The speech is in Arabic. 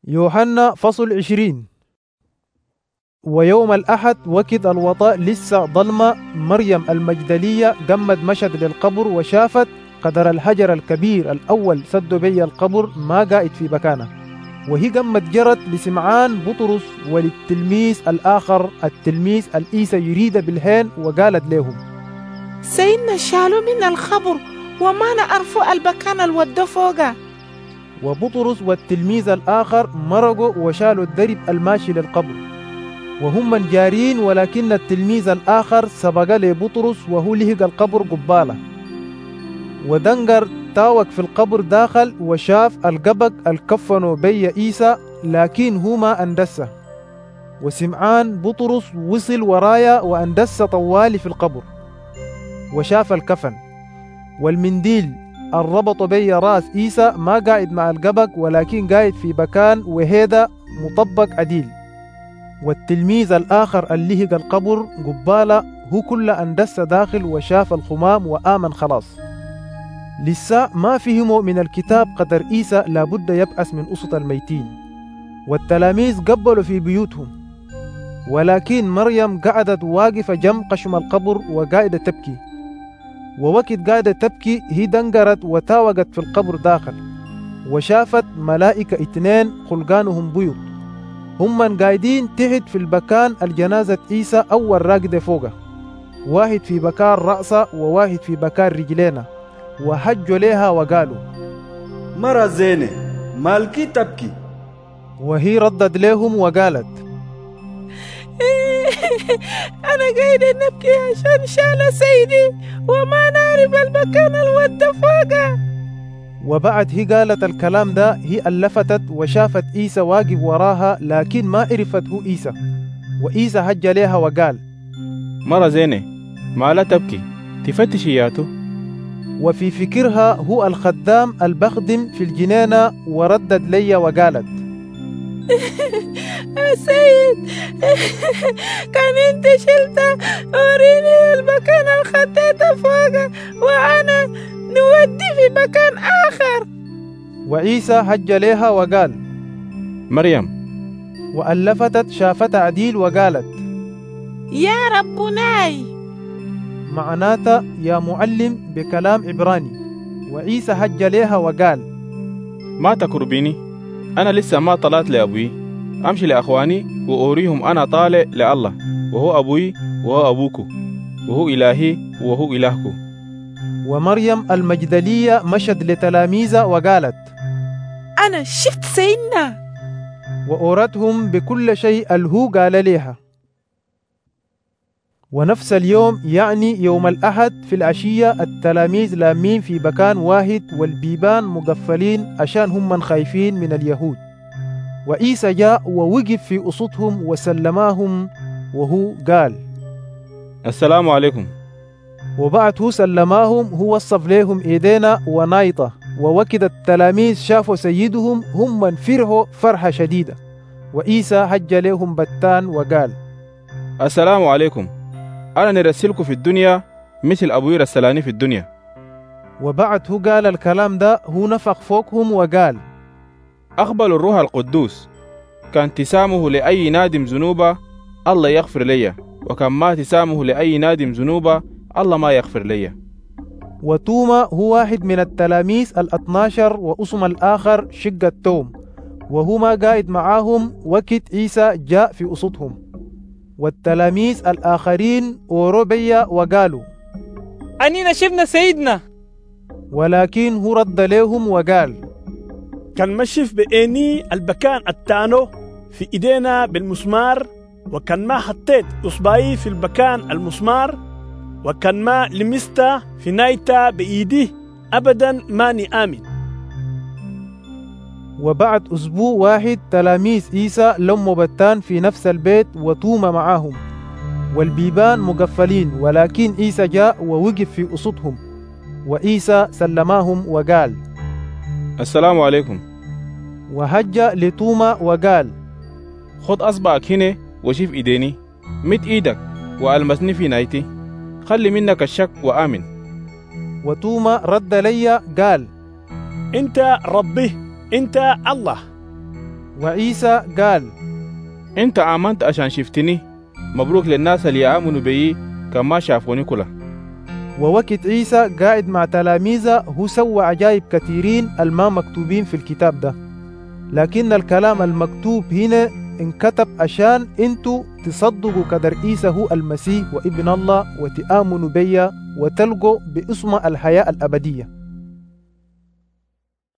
يوحنا فصل 20. ويوم الأحد وكد الوطاء لسه ظلمة، مريم المجدلية قمت مشت للقبر وشافت قدر الحجر الكبير الأول سد بي القبر ما قائد في مكانه. وهي قمت جرت لسمعان بطرس وللتلميذ الآخر التلميذ الإيسى يريد بالهين وقالت لهم: سيدنا شالوا من الخبر وما نعرف المكان الودى فوقه. وبطرس والتلميذ الآخر مرقوا وشالوا الدرب الماشي للقبر وهم من جارين، ولكن التلميذ الآخر سبق لبطرس وهو لهق القبر قبالة. ودنقر تاوك في القبر داخل وشاف القبق الكفنوا بي عيسى، لكن هو ما أندسه. وسمعان بطرس وصل ورايا وأندس طوالي في القبر وشاف الكفن والمنديل الربط بي راس عيسى ما قاعد مع القبق، ولكن قاعد في مكان وهذا مطبق عديل. والتلميذ الآخر اللي هق القبر قبالة هو كل أندس داخل وشاف الخمام وآمن خلاص. لسه ما فهموا من الكتاب قدر عيسى لابد يبعث من أسط الميتين. والتلاميذ قبلوا في بيوتهم، ولكن مريم قعدت واقفة جنب قشم القبر وقاعدة تبكي. ووقت قاعدة تبكي هي دنقرت وتاوقت في القبر داخل وشافت ملائكة 2 خلقانهم بيض، هم من قاعدين تحت في المكان الجنازة عيسى أول راقدة فوقه، واحد في بكار رأسه وواحد في بكار رجلينا، وحجوا لها وقالوا: مرة زينة مالكي تبكي؟ وهي ردت لهم وقالت: أنا قاعدة نبكي عشان شال سيدي وما نعرف المكان الودى فوقه. وبعد هي قالت الكلام ده هي اللفتت وشافت عيسى واقف وراها، لكن ما عرفت هو عيسى. وعيسى هج لها وقال: مرة زينة ما لا تبكي، تفتش إياته. وفي فكرها هو الخدام البخدم في الجنينة، وردت لي وقالت: يا سيد كان انت شلته وريني المكان الخطيته فوقه وانا نودي في مكان آخر. وعيسى هج لها وقال: مريم. وألفتت شافت عديل وقالت: يا ربناي، معناته يا معلم بكلام عبراني. وعيسى هج لها وقال: ما تقربيني، أنا لسه ما طلعت لأبوي. أمشي لأخواني وأوريهم أنا طالع لله، وهو أبوي وهو أبوكو، وهو إلهي وهو إلهكو. ومريم المجدلية مشت لتلاميذها وقالت: أنا شفت سيدنا. وأورتهم بكل شيء الهو قال لها. ونفس اليوم يعني يوم الأحد في العشية التلاميذ لامين في مكان واحد والبيبان مقفلين عشان هم من خايفين من اليهود. وعيسى جاء ووقف في وسطهم وسلماهم وهو قال: السلام عليكم. وبعد هو سلماهم هو وصف لهم ايدينا ونايطة. ووكد التلاميذ شافوا سيدهم هم من فرحوا فرحة شديدة. وعيسى هج لهم بتان وقال: السلام عليكم. أنا نرسلكم في الدنيا مثل أبوي رسلاني في الدنيا. وبعد هو قال الكلام ده هو نفخ فوقهم وقال: أقبل الروح القدوس، كان تسامه لأي نادم ذنوبه الله يغفر لي، وكان ما تسامه لأي نادم ذنوبه الله ما يغفر لي. وتوما هو واحد من التلاميذ 12 وأسم الآخر شق التوم، وهما قاعد معاهم وقت عيسى جاء في وسطهم. والتلاميذ الآخرين أوروبيا وقالوا: أنينا شفنا سيدنا. ولكن هو رد لهم وقال: كان مشف بإني البكان التانو في إيدينا بالمسمار، وكان ما حطيت إصبعي في البكان المسمار، وكان ما لمستا في نايتا بإيدي أبدا ماني آمن. وبعد أسبوع واحد تلاميذ عيسى لموا بتان في نفس البيت وتوما معاهم والبيبان مقفلين، ولكن عيسى جاء ووقف في وسطهم. وعيسى سلماهم وقال: السلام عليكم. وهج لتوما وقال: خد أصبعك هنا وشوف إيديني، مد إيدك وألمسني في نايتي، خلي منك الشك وآمن. وتوما رد لي قال: أنت ربي، أنت الله. وعيسى قال: أنت آمنت عشان شفتني، مبروك للناس اللي يآمنوا بي كما شافوني كله. ووقت عيسى قاعد مع تلاميذه هو سوى عجائب كثيرين الما مكتوبين في الكتاب ده، لكن الكلام المكتوب هنا انكتب عشان انتوا تصدقوا قدر عيسى هو المسيح وابن الله وتآمنوا بيا وتلقوا باسم الحياة الأبدية.